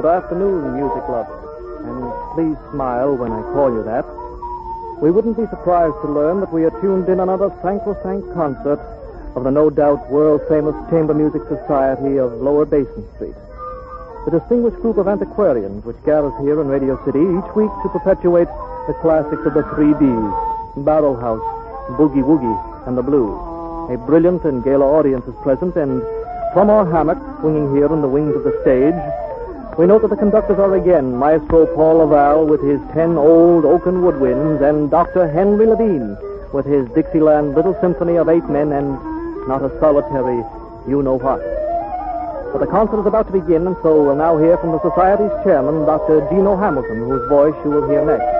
Good afternoon, music lovers, and please smile when I call you that. We wouldn't be surprised to learn that we are tuned in another sacrosanct concert of the no doubt world-famous Chamber Music Society of Lower Basin Street. The distinguished group of antiquarians which gathers here in Radio City each week to perpetuate the classics of the 3Bs, Barrel House, Boogie Woogie, and the Blues. A brilliant and gala audience is present, and from our hammock, swinging here in the wings of the stage, we note that the conductors are again Maestro Paul Laval with his 10 old oaken woodwinds and Dr. Henry Levine with his Dixieland Little Symphony of 8 men and not a solitary you-know-what. But the concert is about to begin, and so we'll now hear from the Society's chairman, Dr. Dino Hamilton, whose voice you will hear next.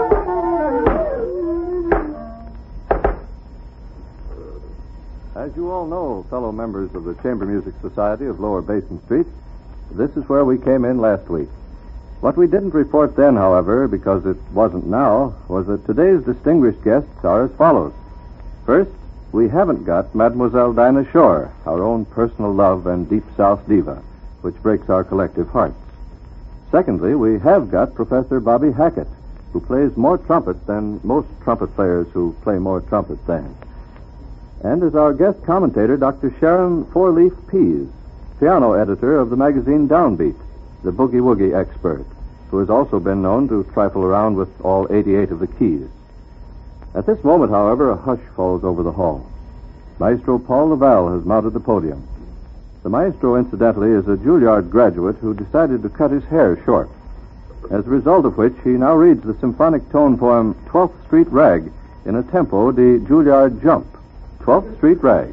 As you all know, fellow members of the Chamber Music Society of Lower Basin Street, this is where we came in last week. What we didn't report then, however, because it wasn't now, was that today's distinguished guests are as follows. First, we haven't got Mademoiselle Dinah Shore, our own personal love and Deep South diva, which breaks our collective hearts. Secondly, we have got Professor Bobby Hackett, who plays more trumpet than most trumpet players who play more trumpet than. And as our guest commentator, Dr. Sharon Four-Leaf Pease, piano editor of the magazine Downbeat, the boogie woogie expert, who has also been known to trifle around with all 88 of the keys. At this moment, however, a hush falls over the hall. Maestro Paul Laval has mounted the podium. The maestro, incidentally, is a Juilliard graduate who decided to cut his hair short, as a result of which he now reads the symphonic tone poem 12th Street Rag in a tempo de Juilliard jump. 12th Street Rag.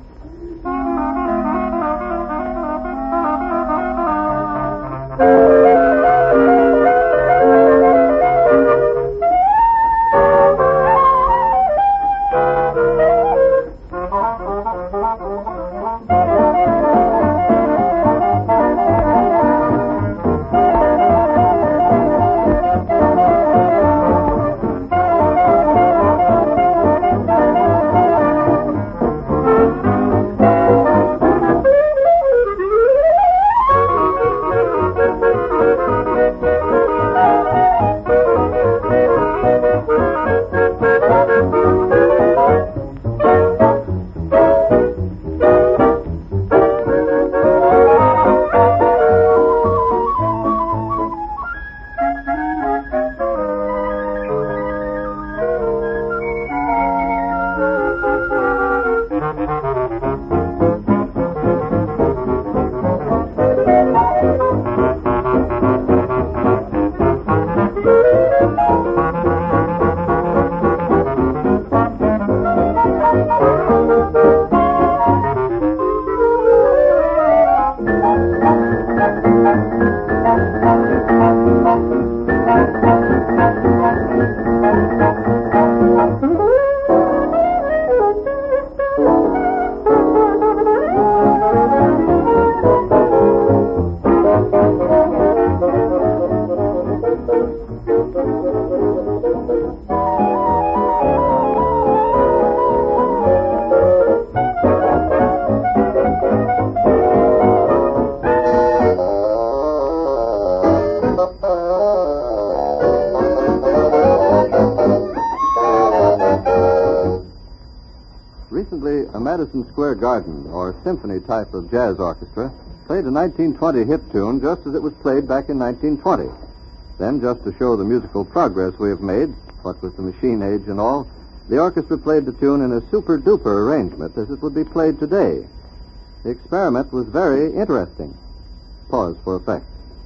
Recently, a Madison Square Garden, or symphony type of jazz orchestra, played a 1920 hit tune just as it was played back in 1920. Then, just to show the musical progress we have made, what with the machine age and all, the orchestra played the tune in a super-duper arrangement as it would be played today. The experiment was very interesting. Pause for effect.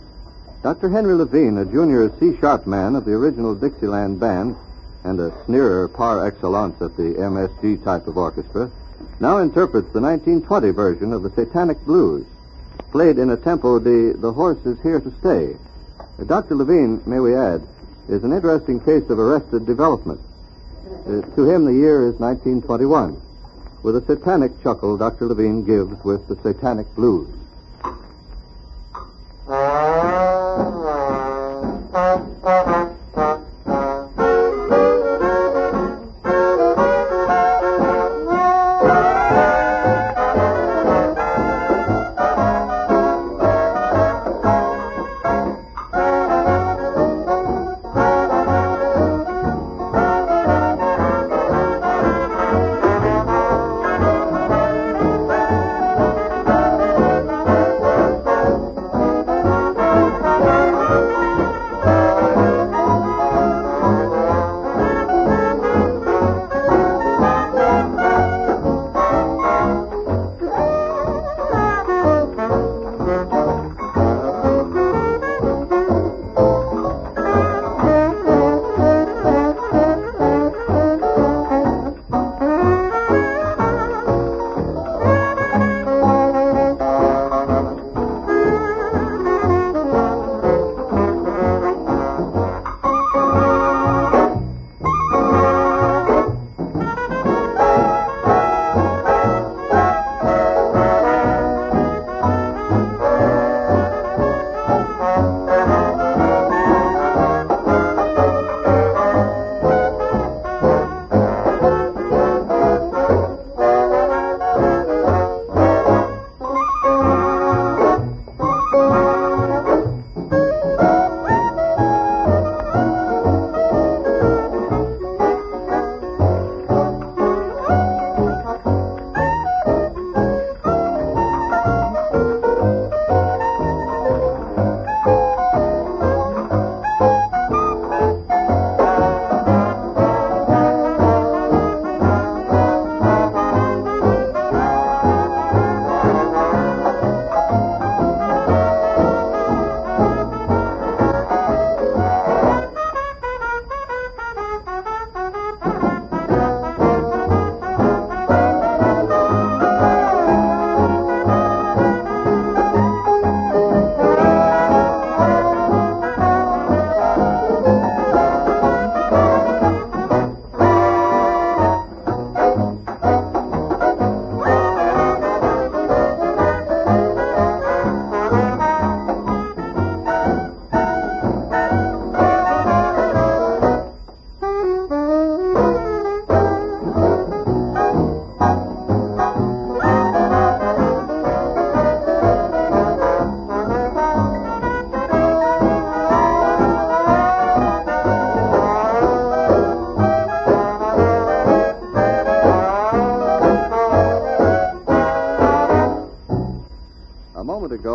Dr. Henry Levine, a junior C-sharp man of the original Dixieland band, and a sneerer par excellence at the MSG type of orchestra, now interprets the 1920 version of the Satanic Blues, played in a tempo de The Horse is Here to Stay. Dr. Levine, may we add, is an interesting case of arrested development. To him, the year is 1921. With a satanic chuckle, Dr. Levine gives with the Satanic Blues.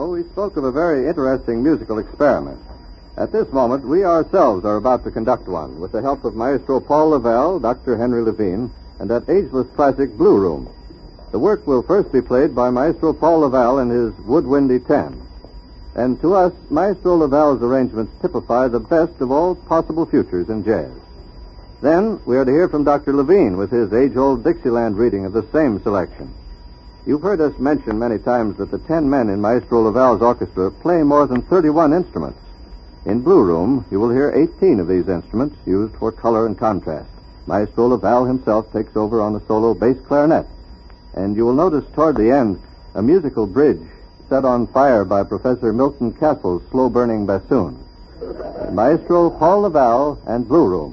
ago, we spoke of a very interesting musical experiment. At this moment, we ourselves are about to conduct one with the help of Maestro Paul Lavelle, Dr. Henry Levine, and that ageless classic Blue Room. The work will first be played by Maestro Paul Lavelle in his Woodwindy 10. And to us, Maestro Lavelle's arrangements typify the best of all possible futures in jazz. Then, we are to hear from Dr. Levine with his age-old Dixieland reading of the same selection. You've heard us mention many times that the 10 men in Maestro Lavelle's orchestra play more than 31 instruments. In Blue Room, you will hear 18 of these instruments used for color and contrast. Maestro Lavelle himself takes over on the solo bass clarinet. And you will notice toward the end a musical bridge set on fire by Professor Milton Castle's slow-burning bassoon. Maestro Paul Lavelle and Blue Room.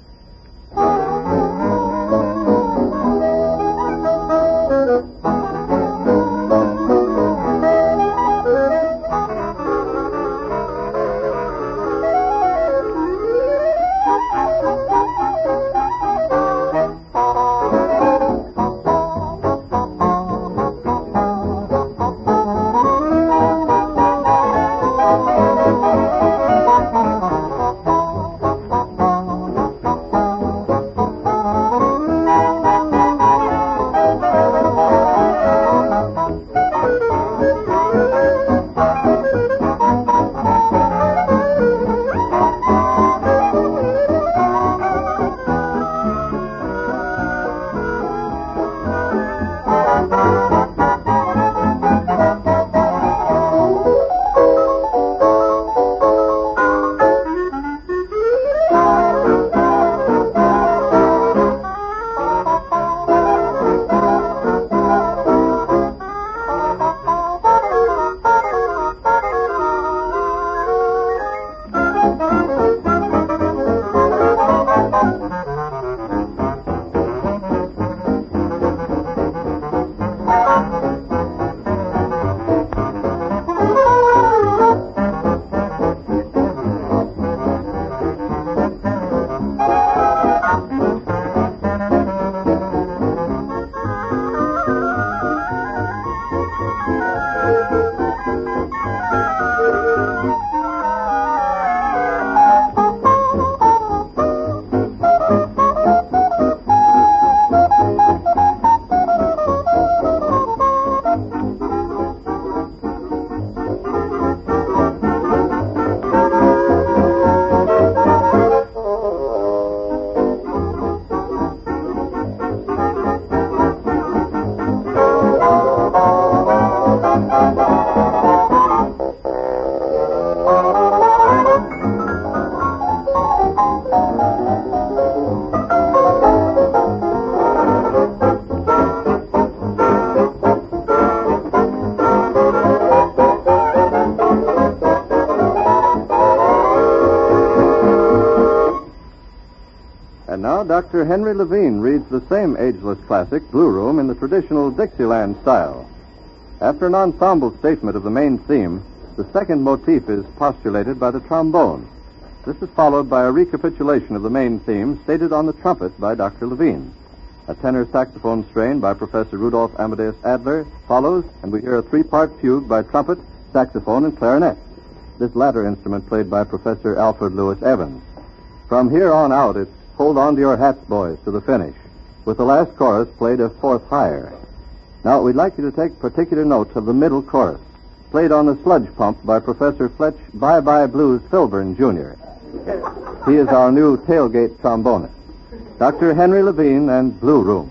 And now Dr. Henry Levine reads the same ageless classic, Blue Room, in the traditional Dixieland style. After an ensemble statement of the main theme, the second motif is postulated by the trombone. This is followed by a recapitulation of the main theme stated on the trumpet by Dr. Levine. A tenor saxophone strain by Professor Rudolph Amadeus Adler follows, and we hear a 3-part fugue by trumpet, saxophone, and clarinet. This latter instrument played by Professor Alfred Lewis Evans. From here on out, it's Hold On to Your Hats, Boys, to the finish, with the last chorus played a fourth higher. Now, we'd like you to take particular note of the middle chorus, played on the sludge pump by Professor Fletch Bye-Bye Blues Filburn, Jr. He is our new tailgate trombonist. Dr. Henry Levine and Blue Room.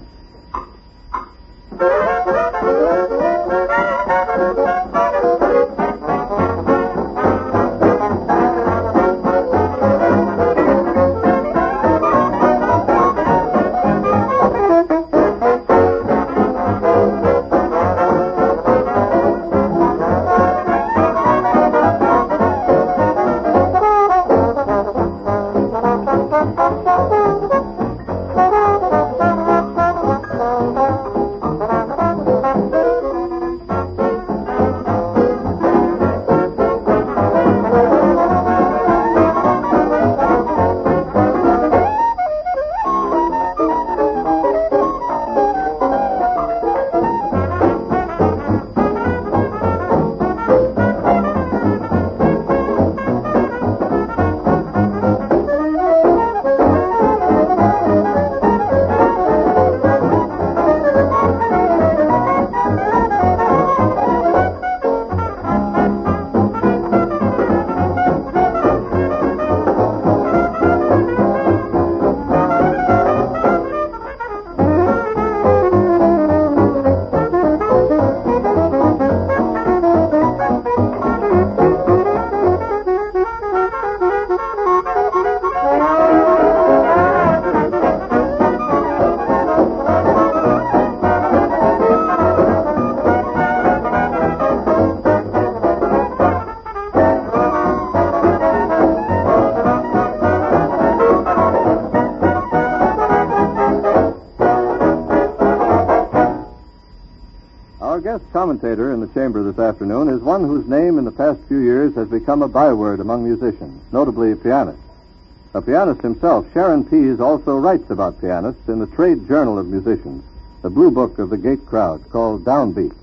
guest commentator in the chamber this afternoon is one whose name in the past few years has become a byword among musicians, notably pianists. A pianist himself, Sharon Pease also writes about pianists in the Trade Journal of Musicians, the blue book of the Gate crowd called Downbeat.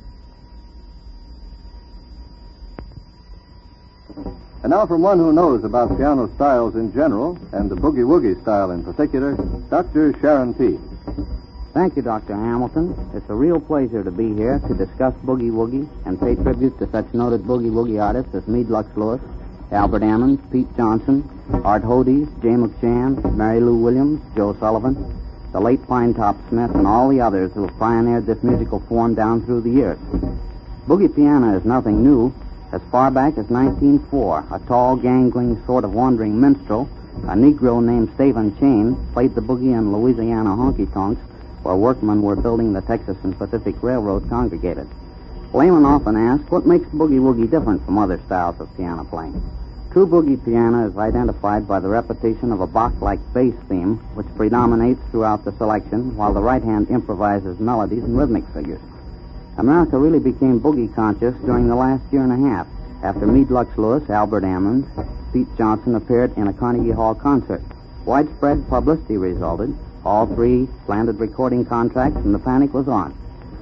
And now from one who knows about piano styles in general and the boogie-woogie style in particular, Dr. Sharon Pease. Thank you, Dr. Hamilton. It's a real pleasure to be here to discuss boogie-woogie and pay tribute to such noted boogie-woogie artists as Meade Lux Lewis, Albert Ammons, Pete Johnson, Art Hodes, Jay McShann, Mary Lou Williams, Joe Sullivan, the late Pinetop Smith, and all the others who have pioneered this musical form down through the years. Boogie piano is nothing new. As far back as 1904, a tall, gangling, sort of wandering minstrel, a Negro named Stephen Chain, played the boogie in Louisiana honky-tonks where workmen were building the Texas and Pacific Railroad congregated. Laymen often ask, what makes boogie-woogie different from other styles of piano playing? True boogie piano is identified by the repetition of a box-like bass theme, which predominates throughout the selection, while the right hand improvises melodies and rhythmic figures. America really became boogie conscious during the last year and a half, after Meade Lux Lewis, Albert Ammons, Pete Johnson appeared in a Carnegie Hall concert. Widespread publicity resulted. All three landed recording contracts, and the panic was on.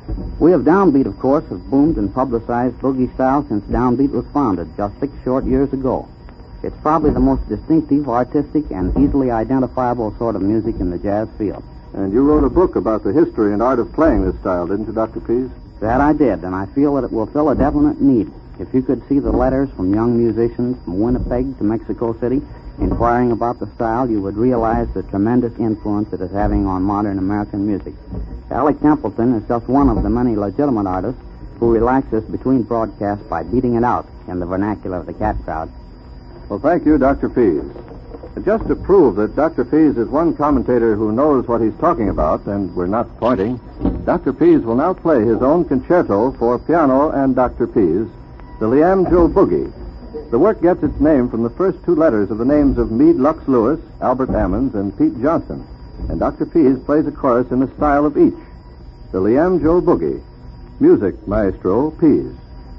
We of Downbeat, of course, have boomed and publicized boogie style since Downbeat was founded just 6 short years ago. It's probably the most distinctive, artistic, and easily identifiable sort of music in the jazz field. And you wrote a book about the history and art of playing this style, didn't you, Dr. Pease? That I did, and I feel that it will fill a definite need. If you could see the letters from young musicians from Winnipeg to Mexico City inquiring about the style, you would realize the tremendous influence it is having on modern American music. Alec Templeton is just one of the many legitimate artists who relaxes between broadcasts by beating it out in the vernacular of the cat crowd. Well, thank you, Dr. Pease. Just to prove that Dr. Pease is one commentator who knows what he's talking about, and we're not pointing, Dr. Pease will now play his own concerto for piano and Dr. Pease, the Liam Joe Boogie. The work gets its name from the first 2 letters of the names of Meade Lux Lewis, Albert Ammons, and Pete Johnson, and Dr. Pease plays a chorus in the style of each. The Liam Joe Boogie. Music, Maestro Pease.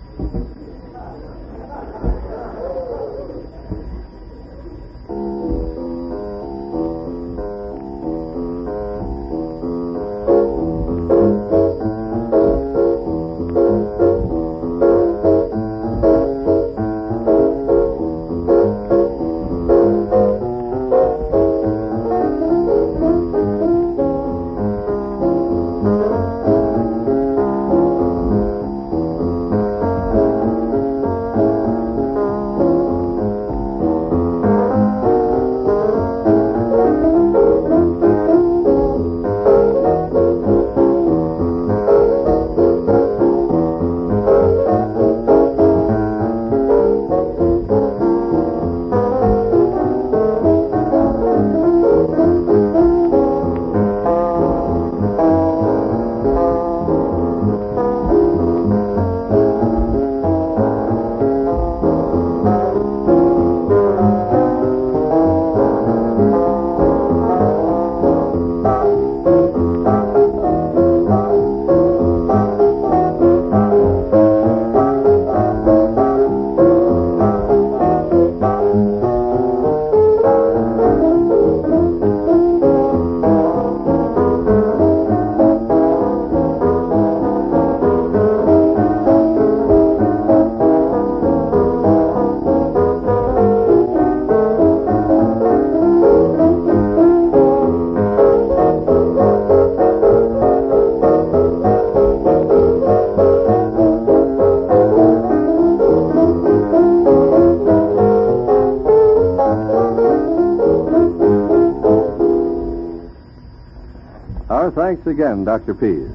Thanks again, Dr. Pease.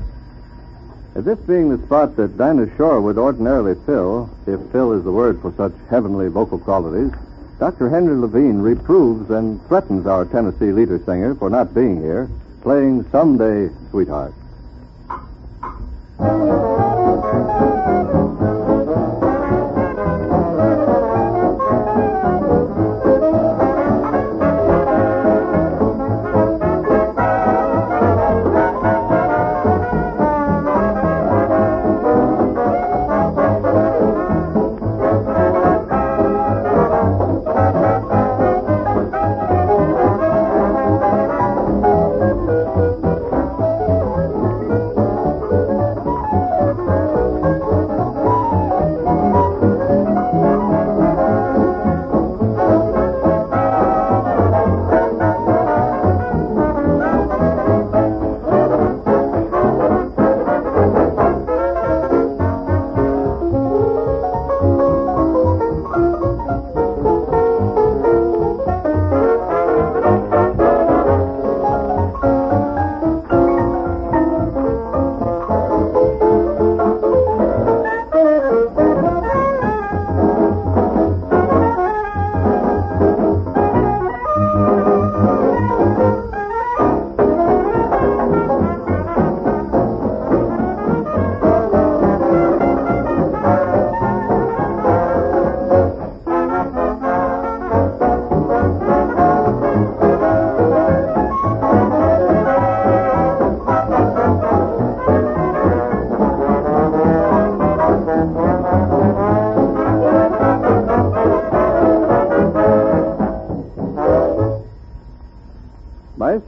This being the spot that Dinah Shore would ordinarily fill, if fill is the word for such heavenly vocal qualities, Dr. Henry Levine reproves and threatens our Tennessee leader singer for not being here, playing Someday, Sweetheart.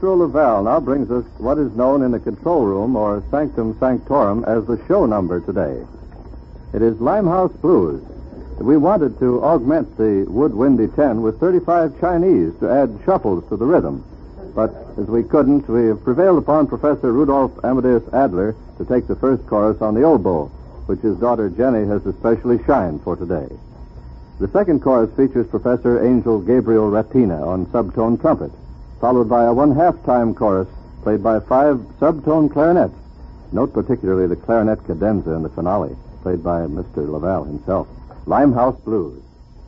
Maestro Laval now brings us what is known in the control room, or sanctum sanctorum, as the show number today. It is Limehouse Blues. We wanted to augment the Wood-Windy 10 with 35 Chinese to add shuffles to the rhythm. But as we couldn't, we have prevailed upon Professor Rudolph Amadeus Adler to take the first chorus on the oboe, which his daughter Jenny has especially shined for today. The second chorus features Professor Angel Gabriel Ratina on subtone trumpet, followed by a one-half-time chorus played by 5 subtone clarinets. Note particularly the clarinet cadenza in the finale, played by Mr. Laval himself. Limehouse Blues.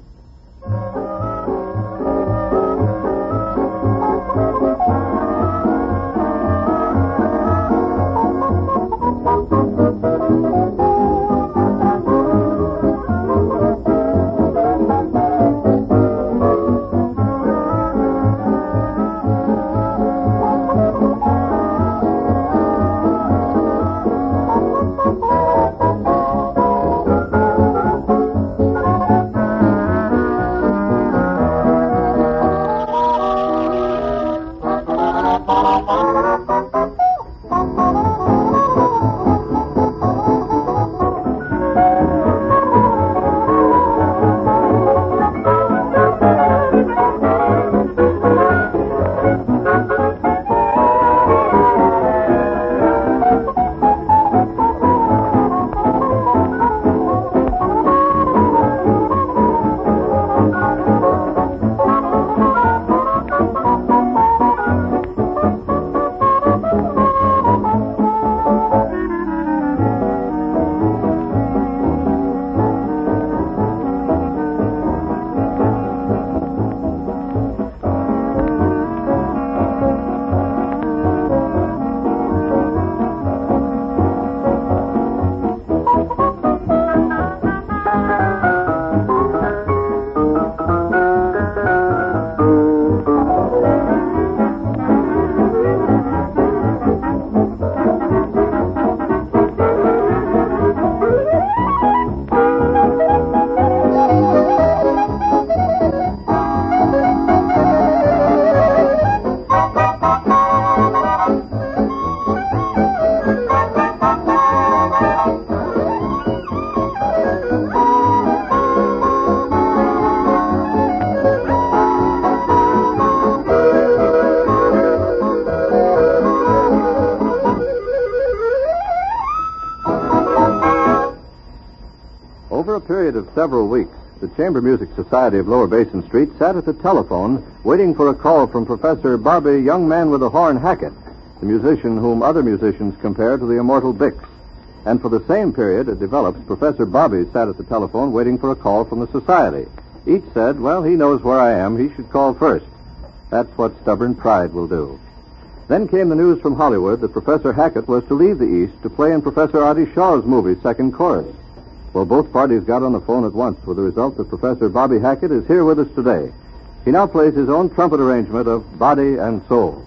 Of several weeks, the Chamber Music Society of Lower Basin Street sat at the telephone waiting for a call from Professor Bobby Young Man with a Horn Hackett, the musician whom other musicians compare to the immortal Bix. And for the same period, it develops, Professor Bobby sat at the telephone waiting for a call from the society. Each said, well, he knows where I am. He should call first. That's what stubborn pride will do. Then came the news from Hollywood that Professor Hackett was to leave the East to play in Professor Artie Shaw's movie, Second Chorus. Well, both parties got on the phone at once, with the result that Professor Bobby Hackett is here with us today. He now plays his own trumpet arrangement of Body and Soul.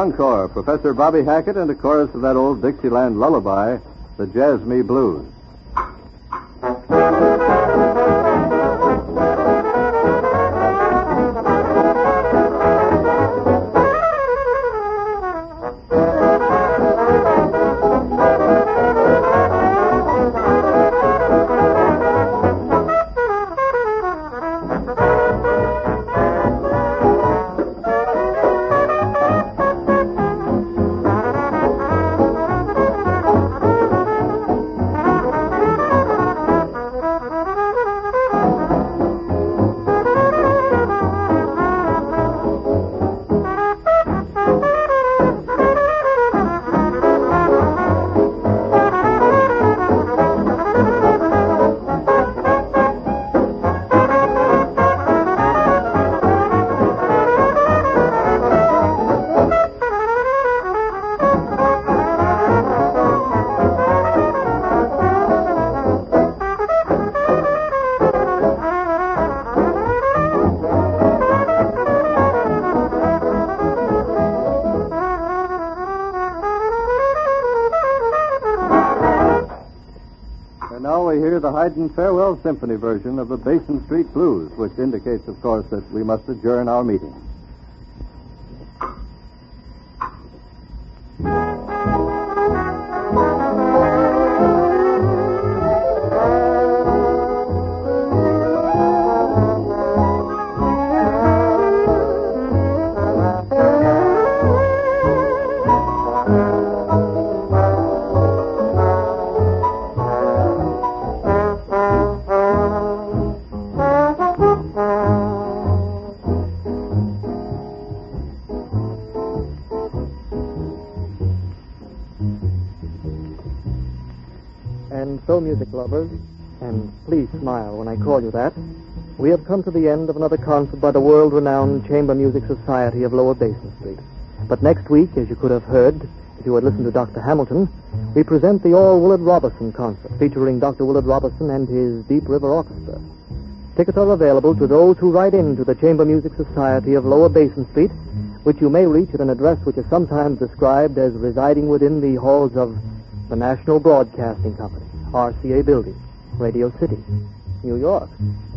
Encore, Professor Bobby Hackett and a chorus of that old Dixieland lullaby, the Jazz Me Blues. The Haydn Farewell Symphony version of the Basin Street Blues, which indicates, of course, that we must adjourn our meeting. And so, music lovers, and please smile when I call you that, we have come to the end of another concert by the world-renowned Chamber Music Society of Lower Basin Street. But next week, as you could have heard, if you had listened to Dr. Hamilton, we present the All Willard Robertson concert, featuring Dr. Willard Robertson and his Deep River Orchestra. Tickets are available to those who write in to the Chamber Music Society of Lower Basin Street, which you may reach at an address which is sometimes described as residing within the halls of the National Broadcasting Company, RCA Building, Radio City, New York.